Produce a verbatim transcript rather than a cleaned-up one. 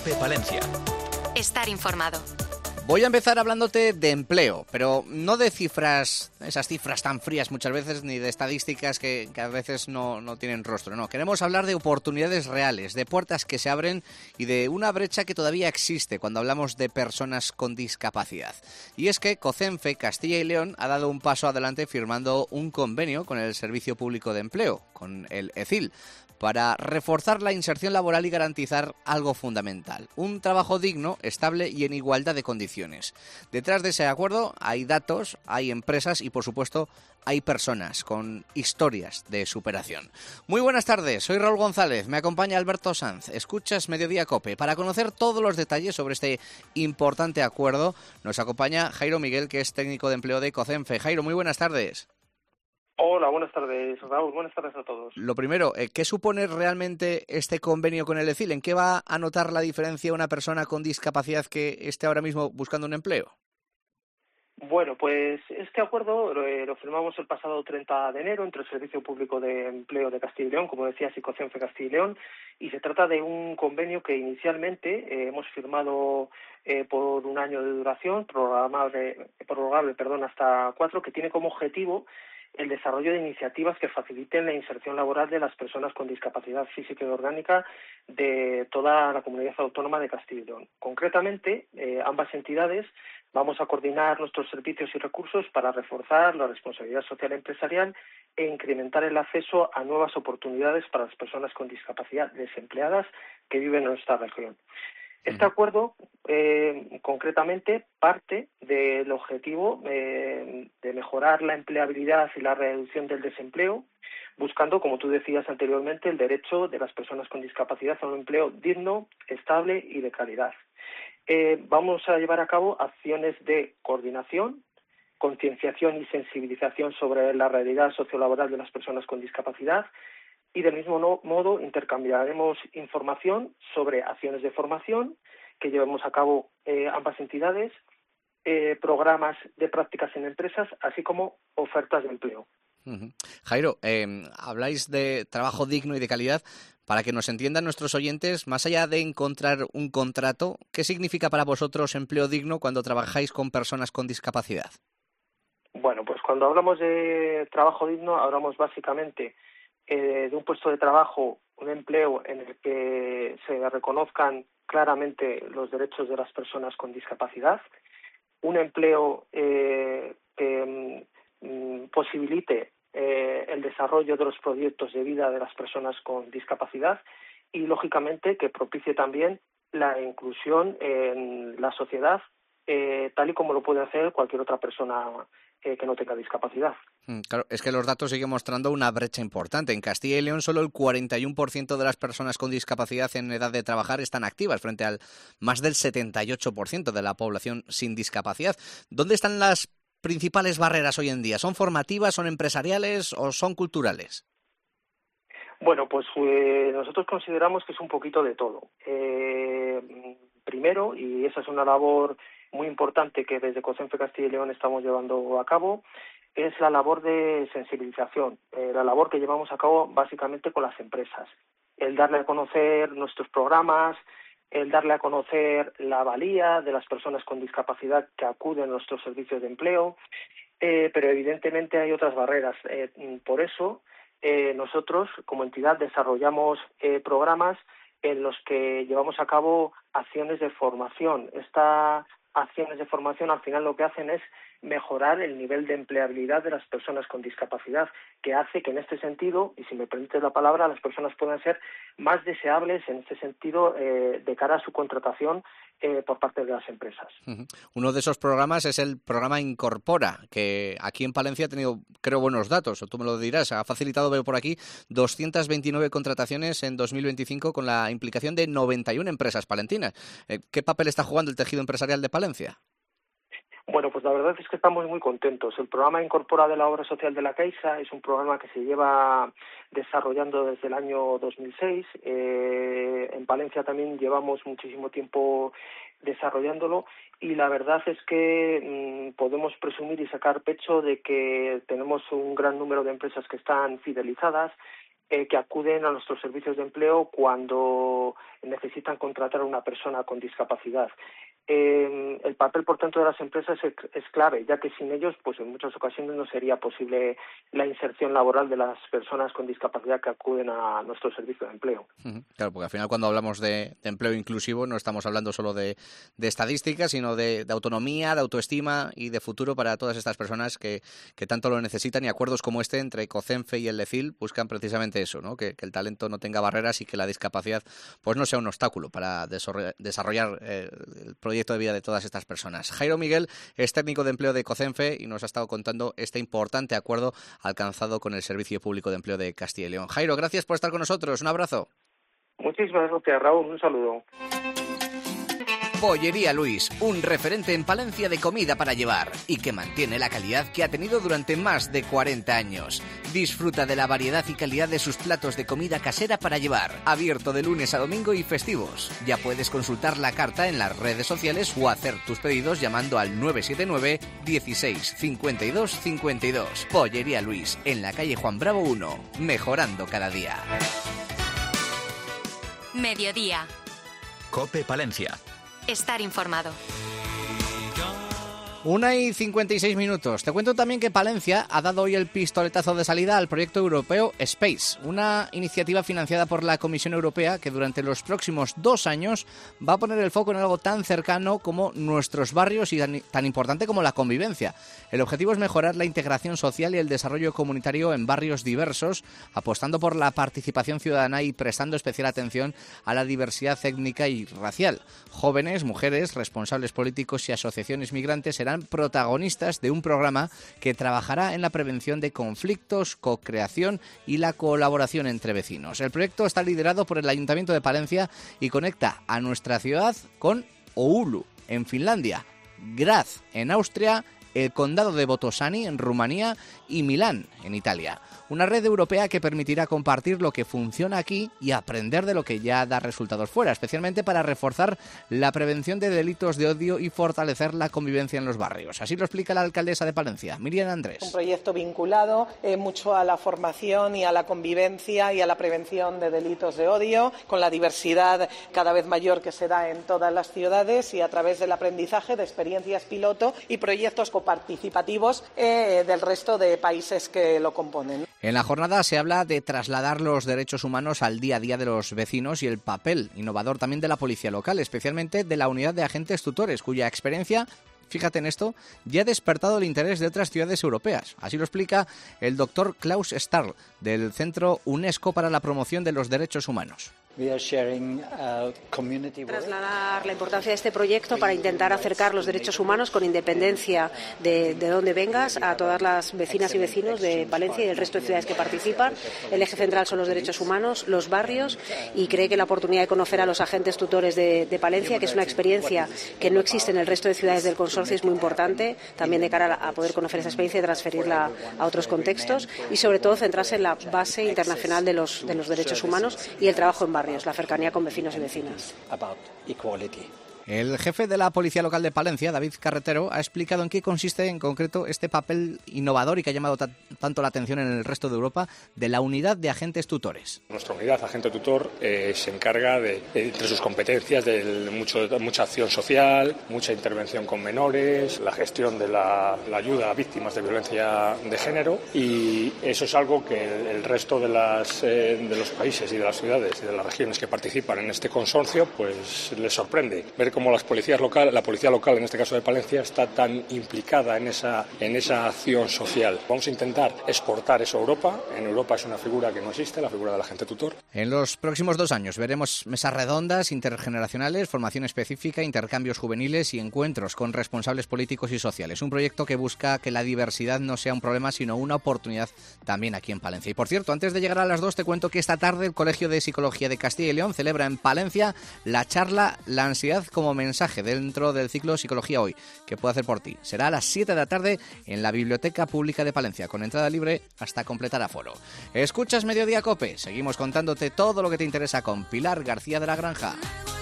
COPE Palencia. Estar informado. Voy a empezar hablándote de empleo, pero no de cifras, esas cifras tan frías muchas veces, ni de estadísticas que, que a veces no, no tienen rostro. No, queremos hablar de oportunidades reales, de puertas que se abren y de una brecha que todavía existe cuando hablamos de personas con discapacidad. Y es que COCENFE Castilla y León ha dado un paso adelante firmando un convenio con el Servicio Público de Empleo, con el E C I L, para reforzar la inserción laboral y garantizar algo fundamental: un trabajo digno, estable y en igualdad de condiciones. Detrás de ese acuerdo hay datos, hay empresas y, por supuesto, hay personas con historias de superación. Muy buenas tardes, soy Raúl González, me acompaña Alberto Sanz. Escuchas Mediodía COPE. Para conocer todos los detalles sobre este importante acuerdo, nos acompaña Jairo Miguel, que es técnico de empleo de COCENFE. Jairo, muy buenas tardes. Hola, buenas tardes, Raúl. Buenas tardes a todos. Lo primero, ¿qué supone realmente este convenio con el E C I L? ¿En qué va a notar la diferencia una persona con discapacidad que esté ahora mismo buscando un empleo? Bueno, pues este acuerdo lo, lo firmamos el pasado treinta de enero entre el Servicio Público de Empleo de Castilla y León, como decía, y COCENFE Castilla y León, y se trata de un convenio que inicialmente eh, hemos firmado eh, por un año de duración, programable, prorrogable, perdón, hasta cuatro, que tiene como objetivo el desarrollo de iniciativas que faciliten la inserción laboral de las personas con discapacidad física y orgánica de toda la comunidad autónoma de Castilla y León. Concretamente, eh, ambas entidades vamos a coordinar nuestros servicios y recursos para reforzar la responsabilidad social empresarial e incrementar el acceso a nuevas oportunidades para las personas con discapacidad desempleadas que viven en nuestra región. Este acuerdo, eh, concretamente, parte del objetivo eh, de mejorar la empleabilidad y la reducción del desempleo, buscando, como tú decías anteriormente, el derecho de las personas con discapacidad a un empleo digno, estable y de calidad. Eh, vamos a llevar a cabo acciones de coordinación, concienciación y sensibilización sobre la realidad sociolaboral de las personas con discapacidad, y del mismo no, modo intercambiaremos información sobre acciones de formación que llevemos a cabo eh, ambas entidades, eh, programas de prácticas en empresas, así como ofertas de empleo. Uh-huh. Jairo, eh, habláis de trabajo digno y de calidad. Para que nos entiendan nuestros oyentes, más allá de encontrar un contrato, ¿qué significa para vosotros empleo digno cuando trabajáis con personas con discapacidad? Bueno, pues cuando hablamos de trabajo digno, hablamos básicamente Eh, de un puesto de trabajo, un empleo en el que se reconozcan claramente los derechos de las personas con discapacidad, un empleo eh, que mm, posibilite eh, el desarrollo de los proyectos de vida de las personas con discapacidad y, lógicamente, que propicie también la inclusión en la sociedad, eh, tal y como lo puede hacer cualquier otra persona eh, que no tenga discapacidad. Claro, es que los datos siguen mostrando una brecha importante. En Castilla y León solo el cuarenta y uno por ciento de las personas con discapacidad en edad de trabajar están activas, frente al más del setenta y ocho por ciento de la población sin discapacidad. ¿Dónde están las principales barreras hoy en día? ¿Son formativas, son empresariales o son culturales? Bueno, pues eh, nosotros consideramos que es un poquito de todo. Eh, primero, y esa es una labor muy importante que desde COCENFE Castilla y León estamos llevando a cabo, es la labor de sensibilización, eh, la labor que llevamos a cabo básicamente con las empresas. El darle a conocer nuestros programas, el darle a conocer la valía de las personas con discapacidad que acuden a nuestros servicios de empleo, eh, pero evidentemente hay otras barreras. Eh, por eso, eh, nosotros como entidad desarrollamos eh, programas en los que llevamos a cabo acciones de formación. Estas acciones de formación al final lo que hacen es mejorar el nivel de empleabilidad de las personas con discapacidad, que hace que en este sentido, y si me permites la palabra, las personas puedan ser más deseables en este sentido eh, de cara a su contratación eh, por parte de las empresas. Uh-huh. Uno de esos programas es el programa Incorpora, que aquí en Palencia ha tenido, creo, buenos datos, o tú me lo dirás. Ha facilitado, veo por aquí, doscientas veintinueve contrataciones en dos mil veinticinco con la implicación de noventa y una empresas palentinas. Eh, ¿Qué papel está jugando el tejido empresarial de Palencia? Bueno, pues la verdad es que estamos muy contentos. El programa Incorpora de la Obra Social de la Caixa es un programa que se lleva desarrollando desde el año dos mil seis. Eh, en Palencia también llevamos muchísimo tiempo desarrollándolo y la verdad es que mmm, podemos presumir y sacar pecho de que tenemos un gran número de empresas que están fidelizadas, eh, que acuden a nuestros servicios de empleo cuando necesitan contratar a una persona con discapacidad. Eh, el papel, por tanto, de las empresas es, es clave, ya que sin ellos, pues en muchas ocasiones no sería posible la inserción laboral de las personas con discapacidad que acuden a nuestro servicio de empleo. Claro, porque al final cuando hablamos de, de empleo inclusivo no estamos hablando solo de, de estadísticas, sino de, de autonomía, de autoestima y de futuro para todas estas personas que, que tanto lo necesitan, y acuerdos como este entre COCENFE y el DECIL buscan precisamente eso, ¿no? Que, que el talento no tenga barreras y que la discapacidad pues no sea un obstáculo para desarrollar eh, el proyecto de vida de todas estas personas. Jairo Miguel es técnico de empleo de COCENFE y nos ha estado contando este importante acuerdo alcanzado con el Servicio Público de Empleo de Castilla y León. Jairo, gracias por estar con nosotros. Un abrazo. Muchísimas gracias, Raúl. Un saludo. Pollería Luis, un referente en Palencia de comida para llevar y que mantiene la calidad que ha tenido durante más de cuarenta años. Disfruta de la variedad y calidad de sus platos de comida casera para llevar. Abierto de lunes a domingo y festivos. Ya puedes consultar la carta en las redes sociales o hacer tus pedidos llamando al nueve siete nueve, dieciséis, cincuenta y dos, cincuenta y dos. Pollería Luis, en la calle Juan Bravo uno, mejorando cada día. Mediodía. COPE Palencia. Estar informado. Una y cincuenta y seis minutos. Te cuento también que Palencia ha dado hoy el pistoletazo de salida al proyecto europeo Space, una iniciativa financiada por la Comisión Europea que durante los próximos dos años va a poner el foco en algo tan cercano como nuestros barrios y tan, tan importante como la convivencia. El objetivo es mejorar la integración social y el desarrollo comunitario en barrios diversos, apostando por la participación ciudadana y prestando especial atención a la diversidad étnica y racial. Jóvenes, mujeres, responsables políticos y asociaciones migrantes serán protagonistas de un programa que trabajará en la prevención de conflictos, co-creación y la colaboración entre vecinos. El proyecto está liderado por el Ayuntamiento de Palencia y conecta a nuestra ciudad con Oulu, en Finlandia, Graz, en Austria, el condado de Botoșani, en Rumanía, y Milán, en Italia. Una red europea que permitirá compartir lo que funciona aquí y aprender de lo que ya da resultados fuera, especialmente para reforzar la prevención de delitos de odio y fortalecer la convivencia en los barrios. Así lo explica la alcaldesa de Palencia, Miriam Andrés. Un proyecto vinculado eh, mucho a la formación y a la convivencia y a la prevención de delitos de odio, con la diversidad cada vez mayor que se da en todas las ciudades y a través del aprendizaje de experiencias piloto y proyectos coparticipativos eh, del resto de países que lo componen. En la jornada se habla de trasladar los derechos humanos al día a día de los vecinos y el papel innovador también de la policía local, especialmente de la unidad de agentes tutores, cuya experiencia, fíjate en esto, ya ha despertado el interés de otras ciudades europeas. Así lo explica el doctor Klaus Starl, del Centro UNESCO para la Promoción de los Derechos Humanos. Trasladar la importancia de este proyecto para intentar acercar los derechos humanos con independencia de, de dónde vengas a todas las vecinas y vecinos de Palencia y del resto de ciudades que participan. El eje central son los derechos humanos, los barrios, y cree que la oportunidad de conocer a los agentes tutores de, de Palencia, que es una experiencia que no existe en el resto de ciudades del consorcio, es muy importante también de cara a poder conocer esa experiencia y transferirla a otros contextos, y sobre todo centrarse en la base internacional de los, de los derechos humanos y el trabajo en barrios, la cercanía con vecinos y vecinas. El jefe de la Policía Local de Palencia, David Carretero, ha explicado en qué consiste en concreto este papel innovador y que ha llamado ta- tanto la atención en el resto de Europa de la unidad de agentes tutores. Nuestra unidad agente tutor eh, se encarga de, de, entre sus competencias de mucho, mucha acción social, mucha intervención con menores, la gestión de la, la ayuda a víctimas de violencia de género, y eso es algo que el, el resto de, las, eh, de los países y de las ciudades y de las regiones que participan en este consorcio pues les sorprende ver cómo las policías local, la policía local, en este caso de Palencia, está tan implicada en esa, en esa acción social. Vamos a intentar exportar eso a Europa. En Europa es una figura que no existe, la figura del agente tutor. En los próximos dos años veremos mesas redondas, intergeneracionales, formación específica, intercambios juveniles y encuentros con responsables políticos y sociales. Un proyecto que busca que la diversidad no sea un problema, sino una oportunidad también aquí en Palencia. Y por cierto, antes de llegar a las dos, te cuento que esta tarde el Colegio de Psicología de Castilla y León celebra en Palencia la charla La ansiedad como mensaje dentro del ciclo Psicología Hoy, que puedo hacer por ti. Será a las siete de la tarde en la Biblioteca Pública de Palencia, con entrada libre hasta completar aforo. Escuchas Mediodía COPE, seguimos contándote todo lo que te interesa con Pilar García de la Granja.